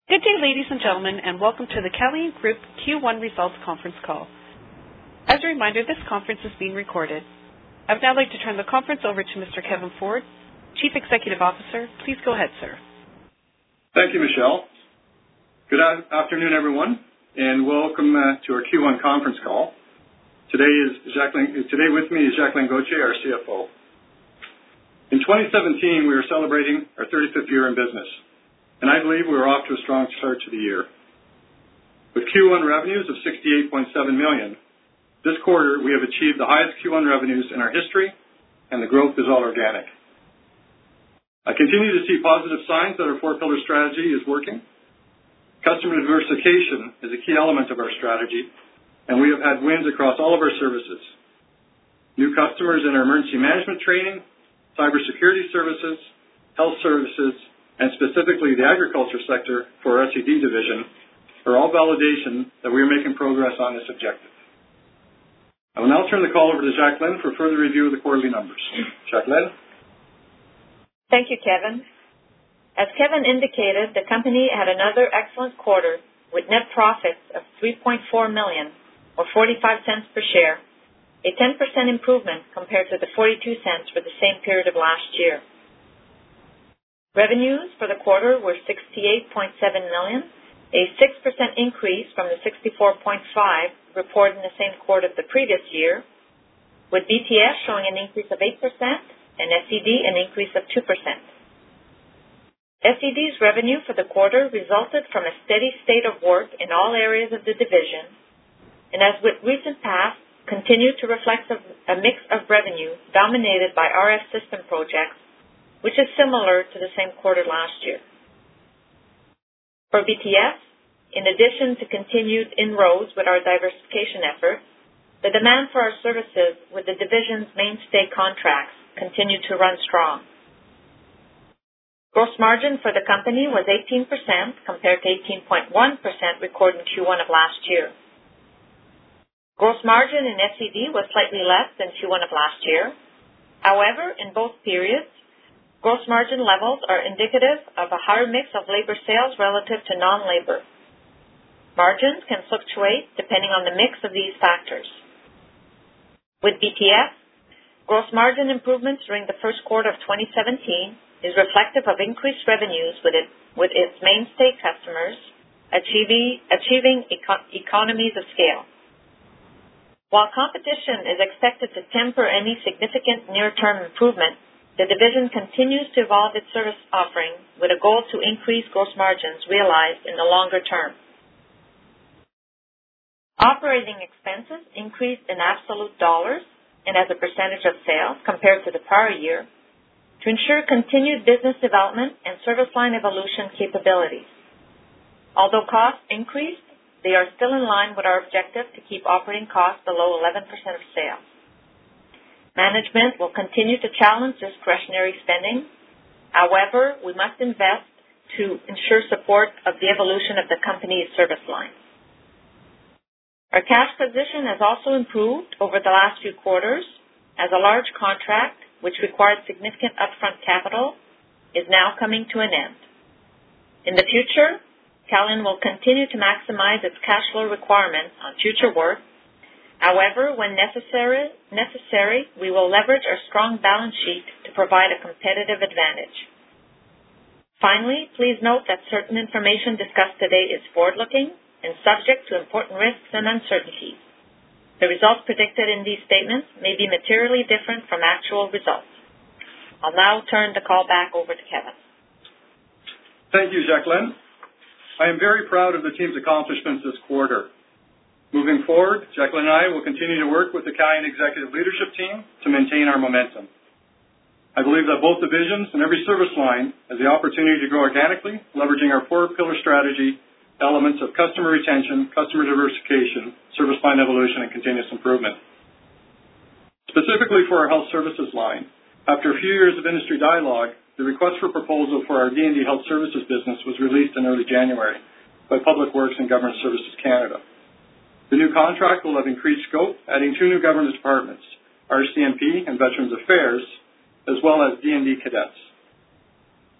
Good day, ladies and gentlemen, and welcome to the Calian Group Q1 Results Conference Call. As a reminder, this conference is being recorded. I would now like to turn the conference over to Mr. Kevin Ford, Chief Executive Officer. Please go ahead, sir. Thank you, Michelle. Good afternoon, everyone, and welcome to our Q1 conference call. Today with me is Jacqueline Gauthier, our CFO. In 2017, we are celebrating our 35th year in business, and I believe we are off to a strong start to the year. With Q1 revenues of $68.7 million, this quarter we have achieved the highest Q1 revenues in our history, and the growth is all organic. I continue to see positive signs that our four-pillar strategy is working. Customer diversification is a key element of our strategy, and we have had wins across all of our services. New customers in our emergency management training, cybersecurity services, health services, and specifically the agriculture sector for our SED division are all validation that we are making progress on this objective. I will now turn the call over to Jacqueline for further review of the quarterly numbers. Jacqueline? Thank you, Kevin. As Kevin indicated, the company had another excellent quarter with net profits of $3.4 million, or 45 cents per share, a 10% improvement compared to the 42 cents for the same period of last year. Revenues for the quarter were $68.7 million, a 6% increase from the $64.5 reported in the same quarter of the previous year, with BTS showing an increase of 8% and SED an increase of 2%. SED's revenue for the quarter resulted from a steady state of work in all areas of the division, and as with recent past, continued to reflect a mix of revenue dominated by RF system projects, which is similar to the same quarter last year. For BTS, in addition to continued inroads with our diversification efforts, the demand for our services with the division's mainstay contracts continued to run strong. Gross margin for the company was 18% compared to 18.1% recorded in Q1 of last year. Gross margin in SED was slightly less than Q1 of last year. However, in both periods, gross margin levels are indicative of a higher mix of labor sales relative to non-labor. Margins can fluctuate depending on the mix of these factors. With BTS, gross margin improvements during the first quarter of 2017 is reflective of increased revenues with its mainstay customers, achieving economies of scale. While competition is expected to temper any significant near-term improvement, the division continues to evolve its service offering with a goal to increase gross margins realized in the longer term. Operating expenses increased in absolute dollars and as a percentage of sales compared to the prior year to ensure continued business development and service line evolution capabilities. Although costs increased, they are still in line with our objective to keep operating costs below 11% of sales. Management will continue to challenge discretionary spending. However, we must invest to ensure support of the evolution of the company's service lines. Our cash position has also improved over the last few quarters as a large contract, which required significant upfront capital, is now coming to an end. In the future, Calian will continue to maximize its cash flow requirements on future work. However, when necessary, we will leverage our strong balance sheet to provide a competitive advantage. Finally, please note that certain information discussed today is forward-looking and subject to important risks and uncertainties. The results predicted in these statements may be materially different from actual results. I'll now turn the call back over to Kevin. Thank you, Jacqueline. I am very proud of the team's accomplishments this quarter. Moving forward, Jacqueline and I will continue to work with the Calian executive leadership team to maintain our momentum. I believe that both divisions and every service line has the opportunity to grow organically, leveraging our four-pillar strategy, elements of customer retention, customer diversification, service line evolution, and continuous improvement. Specifically for our health services line, after a few years of industry dialogue, the request for proposal for our D&D Health Services business was released in early January by Public Works and Government Services Canada. The new contract will have increased scope, adding 2 new government departments, RCMP and Veterans Affairs, as well as D&D cadets.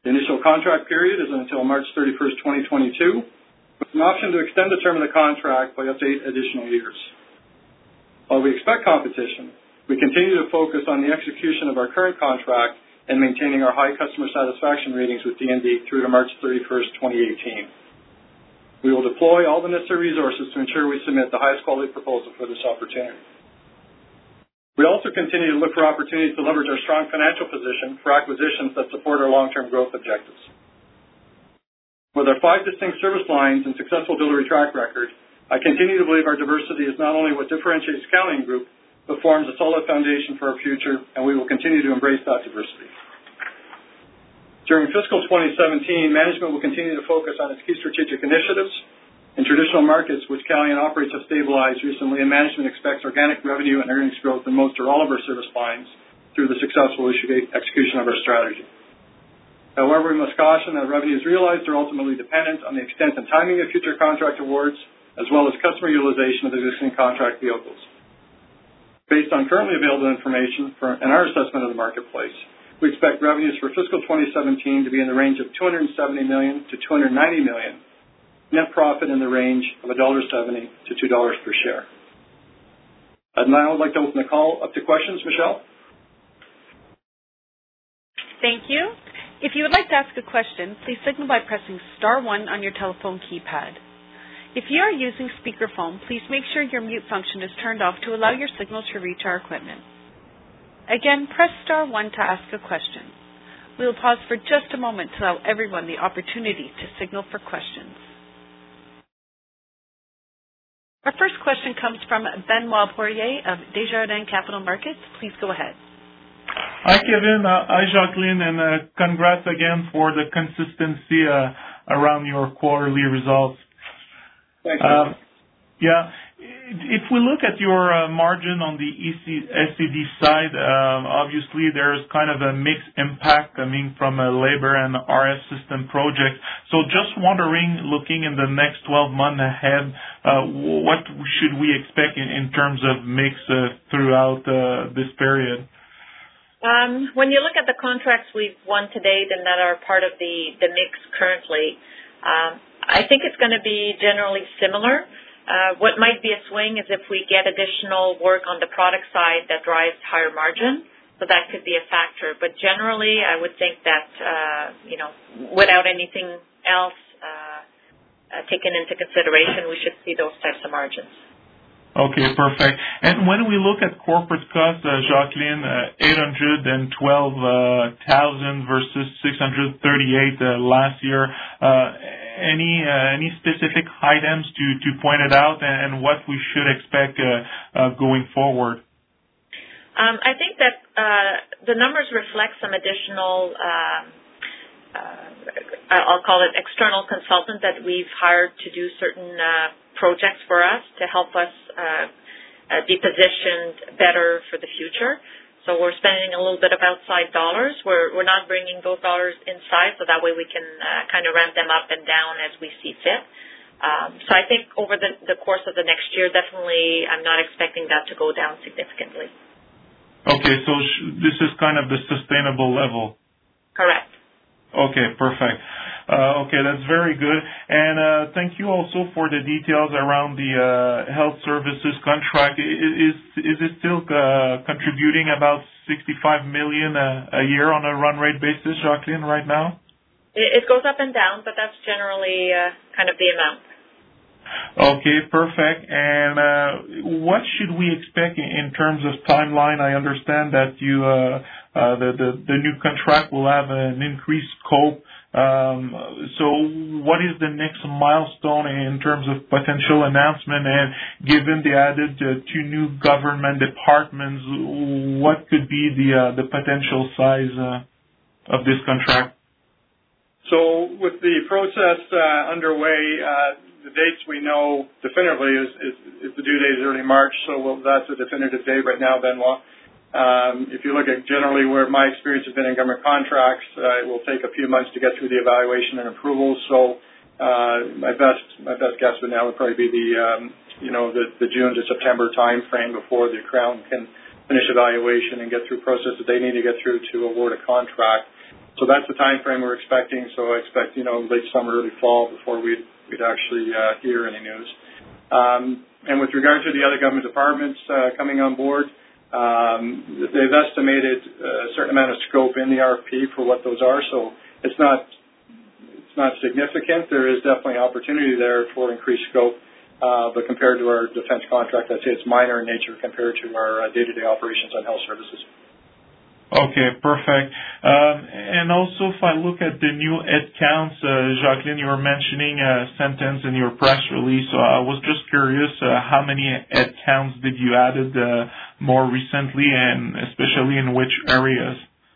The initial contract period is until March 31st, 2022, with an option to extend the term of the contract by up to 8 additional years. While we expect competition, we continue to focus on the execution of our current contract and maintaining our high customer satisfaction ratings with DND through to March 31st, 2018. We will deploy all the necessary resources to ensure we submit the highest quality proposal for this opportunity. We also continue to look for opportunities to leverage our strong financial position for acquisitions that support our long-term growth objectives. With our 5 distinct service lines and successful delivery track record, I continue to believe our diversity is not only what differentiates Calian Group, but forms a solid foundation for our future, and we will continue to embrace that diversity. During fiscal 2017, management will continue to focus on its key strategic initiatives. In traditional markets, which Calian operates have stabilized recently, and management expects organic revenue and earnings growth in most or all of our service lines through the successful execution of our strategy. However, we must caution that revenues realized are ultimately dependent on the extent and timing of future contract awards, as well as customer utilization of existing contract vehicles. Based on currently available information and our assessment of the marketplace, we expect revenues for fiscal 2017 to be in the range of $270 million to $290 million, net profit in the range of $1.70 to $2 per share. I'd now like to open the call up to questions. Michelle? Thank you. If you would like to ask a question, please signal by pressing *1 on your telephone keypad. If you are using speakerphone, please make sure your mute function is turned off to allow your signal to reach our equipment. Again, press *1 to ask a question. We will pause for just a moment to allow everyone the opportunity to signal for questions. Our first question comes from Benoit Poirier of Desjardins Capital Markets. Please go ahead. Hi, Kevin. Hi, Jacqueline, and congrats again for the consistency around your quarterly results. Thank you. Yeah. If we look at your margin on the SED side, obviously there's kind of a mixed impact coming from a labor and RF system project. So just wondering, looking in the next 12 months ahead, what should we expect in terms of mix throughout this period? When you look at the contracts we've won to date and that are part of the mix currently, I think it's going to be generally similar. What might be a swing is if we get additional work on the product side that drives higher margin, so that could be a factor. But generally, I would think that, without anything else taken into consideration, we should see those types of margins. Okay, perfect. And when we look at corporate costs, Jacqueline, 812,000 versus 638 last year. Any specific items to point it out, and what we should expect going forward? I think that the numbers reflect some additional, I'll call it external consultant that we've hired to do certain projects for us to help us be positioned better for the future. So we're spending a little bit of outside dollars. We're not bringing those dollars inside, so that way we can kind of ramp them up and down as we see fit. So I think over the course of the next year, definitely I'm not expecting that to go down significantly. Okay, so this is kind of the sustainable level. Correct. Okay, perfect. Okay, that's very good. And thank you also for the details around the health services contract. Is it still contributing about $65 million a year on a run rate basis, Jacqueline, right now? It goes up and down, but that's generally kind of the amount. Okay, perfect. And what should we expect in terms of timeline? I understand that you the new contract will have an increased scope. So what is the next milestone in terms of potential announcement? And given the added 2 new government departments, what could be the potential size of this contract? So with the process underway, the dates we know definitively is the due date is early March, so that's a definitive date right now, Benoit. If you look at generally where my experience has been in government contracts, it will take a few months to get through the evaluation and approval. So my best guess would now would probably be the June to September time frame before the Crown can finish evaluation and get through process that they need to get through to award a contract. So that's the time frame we're expecting. So I expect, late summer, early fall before we'd actually hear any news. And with regard to the other government departments coming on board, they've estimated a certain amount of scope in the RFP for what those are. So it's not significant. There is definitely opportunity there for increased scope, but compared to our defense contract, I'd say it's minor in nature compared to our day-to-day operations on health services. Okay, perfect. And also, if I look at the new headcounts, Jacqueline, you were mentioning a sentence in your press release. So I was just curious, how many headcounts did you added more recently, and especially in which areas?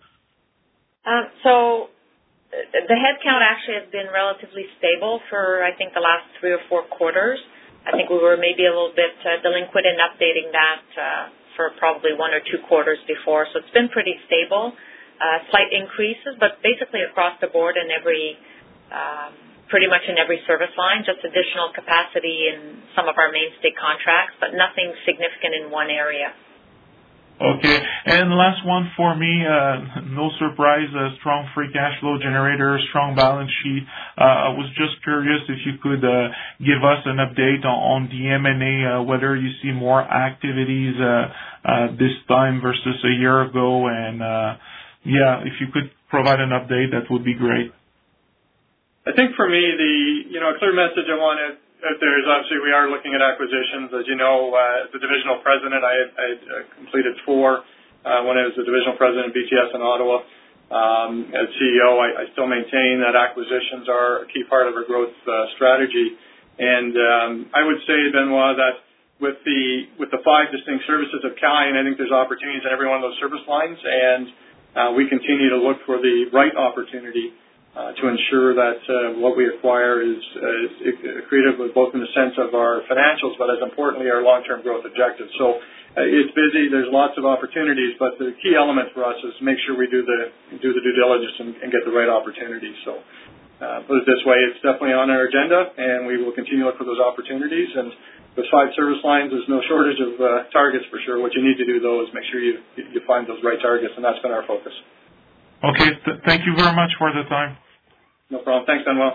So the headcount actually has been relatively stable for, I think, the last 3 or 4 quarters. I think we were maybe a little bit delinquent in updating that for probably 1 or 2 quarters before. So it's been pretty stable, slight increases, but basically across the board in pretty much in every service line, just additional capacity in some of our mainstay contracts, but nothing significant in one area. Okay. And last one for me, no surprise, a strong free cash flow generator, strong balance sheet. I was just curious if you could give us an update on the M&A, whether you see more activities this time versus a year ago. And, if you could provide an update, that would be great. I think for me, a clear message I wanted out there is obviously we are looking at acquisitions. As you know, as the divisional president, I had completed 4 when I was the divisional president of BTS in Ottawa. As CEO, I still maintain that acquisitions are a key part of our growth strategy. And I would say, Benoit, that with the 5 distinct services of Calian, I think there's opportunities in every one of those service lines, and we continue to look for the right opportunity to ensure that what we acquire is accretive both in the sense of our financials, but as importantly, our long-term growth objectives. So it's busy. There's lots of opportunities, but the key element for us is to make sure we do the due diligence and get the right opportunities. So put it this way, it's definitely on our agenda, and we will continue to look for those opportunities. And with 5 service lines, there's no shortage of targets for sure. What you need to do, though, is make sure you find those right targets, and that's been our focus. Okay. Thank you very much for the time. No problem. Thanks, Benoit.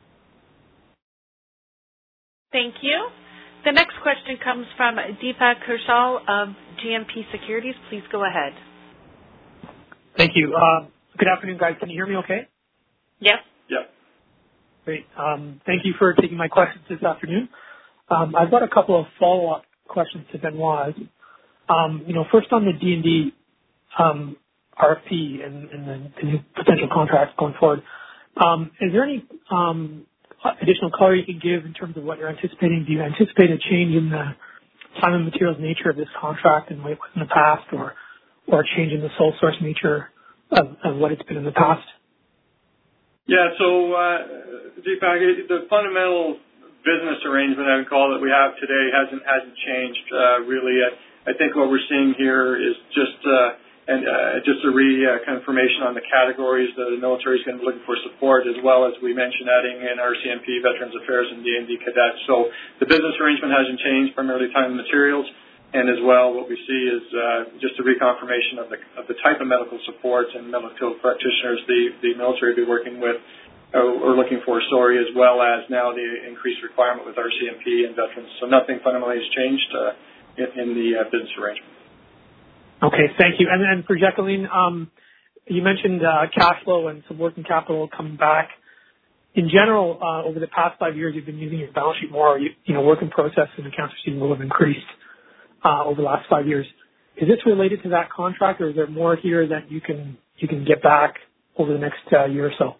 Thank you. The next question comes from Deepak Kaushal of GMP Securities. Please go ahead. Thank you. Good afternoon, guys. Can you hear me okay? Yes. Yep. Great. Thank you for taking my questions this afternoon. I've got a couple of follow-up questions to Benoit's. First on the D&D RFP and the new potential contracts going forward. Is there any additional color you can give in terms of what you're anticipating? Do you anticipate a change in the time and materials nature of this contract and what it was in the past, or a change in the sole source nature of what it's been in the past? Yeah, so Deepak, the fundamental business arrangement, I would call it, we have today hasn't changed really. I think what we're seeing here is just a reconfirmation on the categories that the military is going to be looking for support, as well as we mentioned adding in RCMP, Veterans Affairs, and D&D Cadets. So the business arrangement hasn't changed, primarily time and materials, and as well what we see is just a reconfirmation of the type of medical support and medical practitioners the military will be working with or looking for, as well as now the increased requirement with RCMP and veterans. So nothing fundamentally has changed in the business arrangement. Okay, thank you. And then for Jacqueline, you mentioned cash flow and some working capital coming back. In general, over the past 5 years, you've been using your balance sheet more. Work in process and accounts receivable have increased over the last 5 years. Is this related to that contract, or is there more here that you can get back over the next year or so?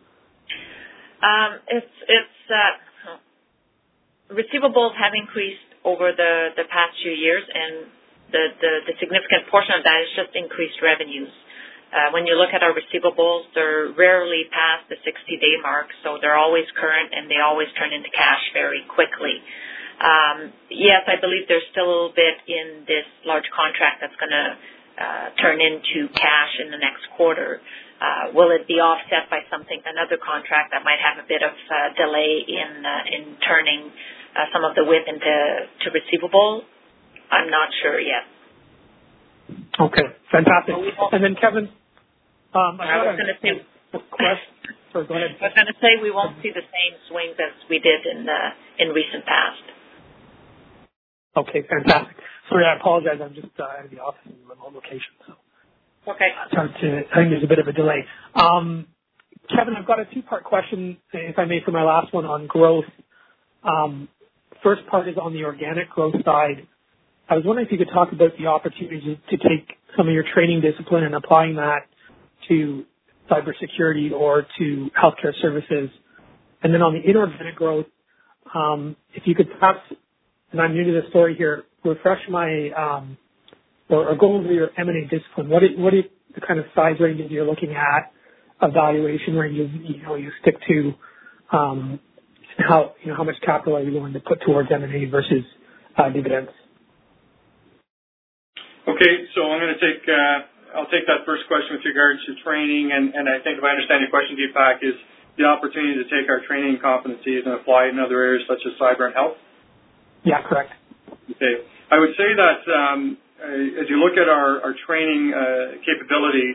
Receivables have increased over the past few years, and the significant portion of that is just increased revenues. When you look at our receivables, they're rarely past the 60-day mark, so they're always current and they always turn into cash very quickly. Yes, I believe there's still a little bit in this large contract that's going to turn into cash in the next quarter. Will it be offset by another contract that might have a bit of delay in turning some of the WIP into receivable? I'm not sure yet. Okay, fantastic. And then Kevin, I was going to say question? Or go ahead. I was going to say we won't see the same swings as we did in recent past. Okay, fantastic. Sorry, I apologize. I'm just out of the office in a remote location. So. Okay. I think there's a bit of a delay. Kevin, I've got a two-part question, if I may, for my last one on growth. First part is on the organic growth side. I was wondering if you could talk about the opportunity to take some of your training discipline and applying that to cybersecurity or to healthcare services. And then on the inorganic growth, if you could perhaps, and I'm new to the story here, refresh my or go over your M&A discipline. What are the kind of size ranges you're looking at, evaluation ranges you stick to, and how much capital are you willing to put towards M&A versus dividends? Okay, so I'm going to I'll take that first question with regards to training, and I think if I understand your question, Deepak, is the opportunity to take our training competencies and apply it in other areas such as cyber and health? Yeah, correct. Okay. I would say that as you look at our training capability,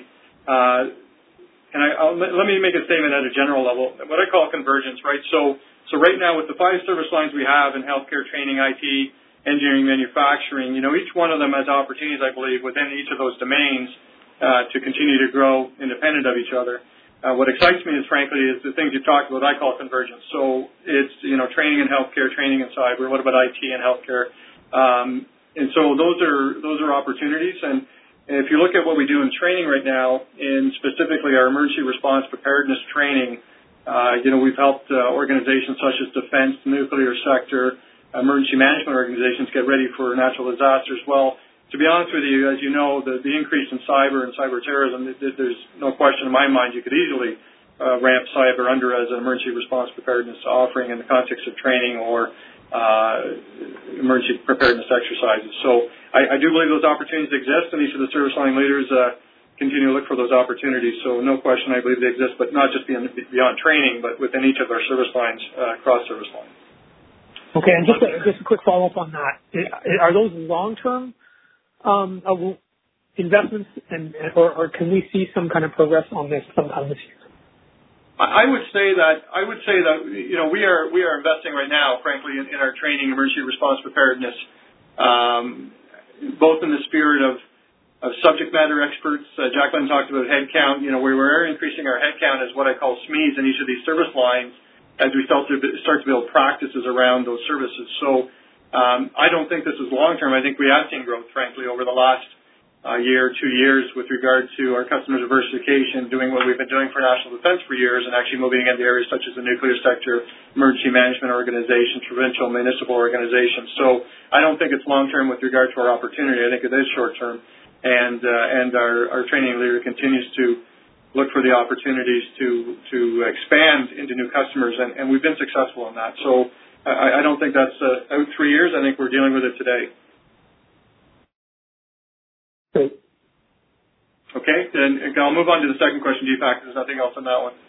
let me make a statement at a general level, what I call convergence, right? So right now with the 5 service lines we have in healthcare, training, IT, engineering, manufacturing, each one of them has opportunities, I believe, within each of those domains to continue to grow independent of each other. What excites me is, frankly, is the things you've talked about, I call convergence. So it's, training in healthcare, training in cyber, what about IT and healthcare? And so those are opportunities. And if you look at what we do in training right now, in specifically our emergency response preparedness training, we've helped organizations such as defense, nuclear sector, emergency management organizations get ready for natural disasters. Well, to be honest with you, as you know, the increase in cyber and cyber terrorism, there's no question in my mind you could easily ramp cyber under as an emergency response preparedness offering in the context of training or emergency preparedness exercises. So I do believe those opportunities exist, and each of the service line leaders continue to look for those opportunities. So no question, I believe they exist, but not just beyond training, but within each of our service lines, cross service lines. Okay, and just a quick follow-up on that. Are those long-term investments, or can we see some kind of progress on this sometime this year? I would say that we are investing right now, frankly, in our training, emergency response preparedness, both in the spirit of subject matter experts. Jacqueline talked about headcount. We're increasing our headcount as what I call SMEs in each of these service lines as we start to build practices around those services. So I don't think this is long-term. I think we have seen growth, frankly, over the last year, 2 years with regard to our customer diversification, doing what we've been doing for national defense for years and actually moving into areas such as the nuclear sector, emergency management organizations, provincial, municipal organizations. So I don't think it's long-term with regard to our opportunity. I think it is short-term. And our training leader continues to look for the opportunities to expand into new customers, and we've been successful in that. So I don't think that's out 3 years. I think we're dealing with it today. Great. Okay, then I'll move on to the second question, Deepak. There's nothing else on that one.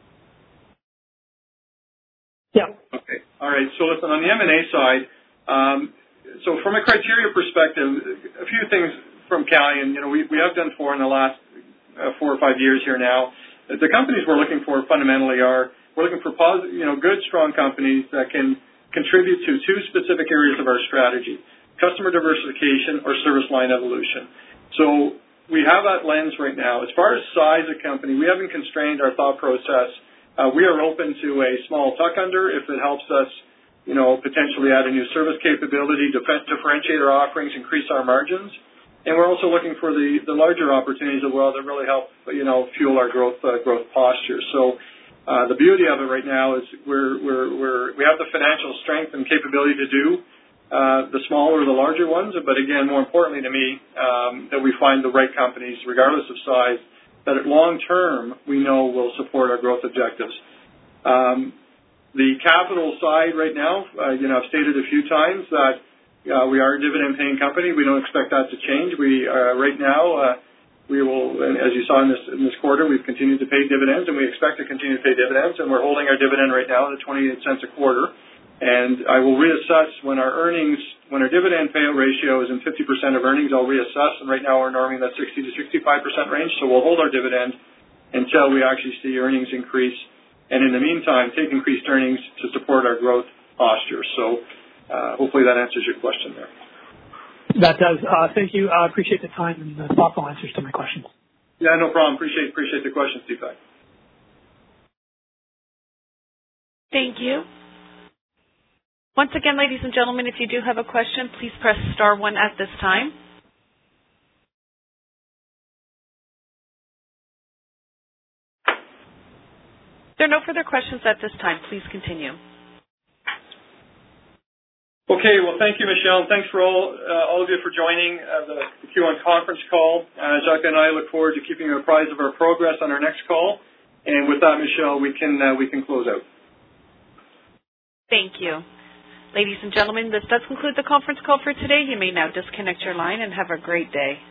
Yeah. Okay. All right. So listen, on the M&A side, so from a criteria perspective, a few things from Calian. We have done 4 in the last 4 or 5 years here now. The companies we're looking for fundamentally we're looking for good, strong companies that can contribute to 2 specific areas of our strategy: customer diversification or service line evolution. So we have that lens right now. As far as size of company, we haven't constrained our thought process. We are open to a small tuck-under if it helps us, potentially add a new service capability, differentiate our offerings, increase our margins. And we're also looking for the larger opportunities as well that really help, fuel our growth posture. So the beauty of it right now is we have the financial strength and capability to do the smaller or the larger ones, but again, more importantly to me, that we find the right companies, regardless of size, that at long term we know will support our growth objectives. The capital side right now, I've stated a few times that we are a dividend-paying company. We don't expect that to change. We right now we will, as you saw in this quarter, we've continued to pay dividends, and we expect to continue to pay dividends. And we're holding our dividend right now at 28 cents a quarter. And I will reassess when our dividend payout ratio is in 50% of earnings. I'll reassess, and right now we're norming that 60 to 65% range. So we'll hold our dividend, until we actually see earnings increase, and in the meantime, take increased earnings to support our growth posture. So hopefully that answers your question there. That does. Thank you. I appreciate the time and the thoughtful answers to my questions. Yeah, no problem. Appreciate the questions, Deepak. Thank you. Once again, ladies and gentlemen, if you do have a question, please press star 1 at this time. There are no further questions at this time. Please continue. Okay, well, thank you, Michelle, and thanks for all of you for joining the Q1 conference call. Jacques and I look forward to keeping you apprised of our progress on our next call. And with that, Michelle, we can close out. Thank you. Ladies and gentlemen, this does conclude the conference call for today. You may now disconnect your line and have a great day.